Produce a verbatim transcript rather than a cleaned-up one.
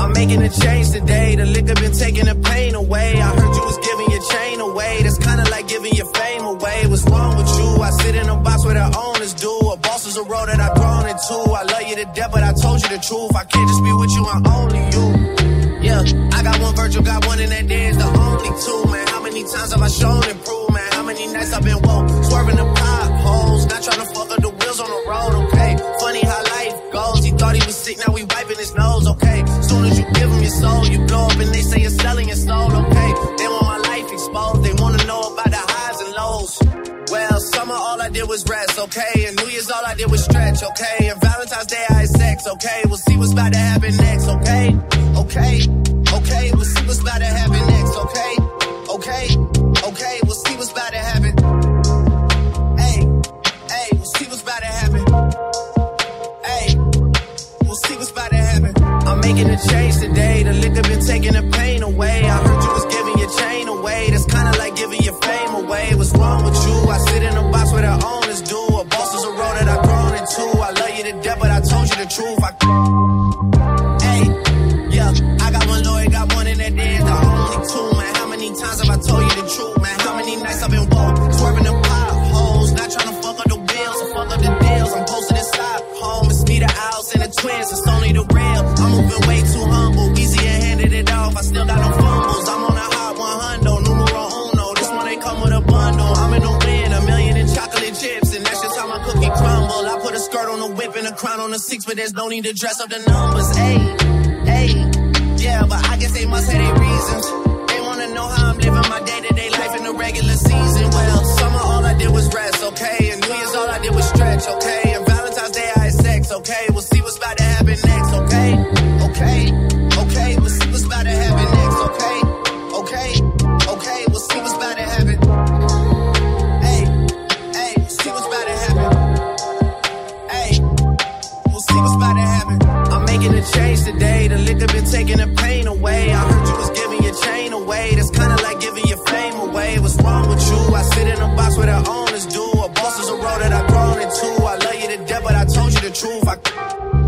I'm making a change today. The liquor been taking the pain away. I heard you was giving your chain away. That's kinda like giving your fame away. What's wrong with you? I sit in a box where the owners do. A boss is a road that I've grown into. I love you to death, but I told you the truth. I can't just be with you, I'm only you. Yeah, I got one Virgil, got one, and that there's the only two, man. How many times have I shown and proved, man? How many nights I've been woke, swerving the potholes, not trying to fuck up the wheels on the road, okay? Funny how life goes. He thought he was sick, now we wiping his nose, okay? Soon as you give him your soul, you blow up and they say you're selling your soul, okay? They want my life exposed, they wanna know about the highs and lows. Well, summer all I did was rest, okay? And New Year's all I did was stretch, okay? And Valentine's Day I had sex, okay? We'll see what's about to happen next, okay? Okay, okay, we'll see what's about to happen next, okay? Okay, okay, we'll see what's about to happen. Hey, hey, we'll see what's about to happen. Hey, we'll see what's about to happen. I'm making a change today. The liquor been taking the pain away. I heard you was giving your chain away. That's kinda like giving your fame away. What's wrong with you? I sit in a box where the owners do. A boss is a road that I've grown into. I love you to death, but I told you the truth. I Hey, yeah, I got one lawyer, got one in that there's the only two, man. How many times have I told you the truth, man? How many nights I've been woke, swerving the potholes, not trying to fuck up the wheels or fuck up the deals. I'm posted inside home, it's me, the Owls, and the twins, it's only the real. I'm moving way too humble, easy and handed it off. I still got no fumbles, I'm on a hot one hundred, numero uno. This one ain't come with a bundle. I'm in the wind, a million in chocolate chips, and that's just how my cookie crumble. I put a skirt on the whip and a crown on the six, but there's no need to dress up the numbers. Hey, hey, yeah, but I guess they must have their reasons. They wanna know how I'm living my day-to-day life in the regular season. Well, summer all I did was rest, okay? And New Year's all I did was stretch, okay? And Valentine's Day I had sex, okay? We'll see what's about to happen next, okay? Okay, okay, we'll see what's about to happen next, okay? Okay, okay, we'll see what's about to happen. Hey, hey, we'll see what's about to happen. Hey, we'll see what's about to happen. I'm making a change today. The liquor been taking the pain away. I heard you was giving your chain away. That's kinda like giving your fame away. What's wrong with you? I sit in a box where the owners do. A boss is a road that I've grown into. I love you to death, but I told you the truth. I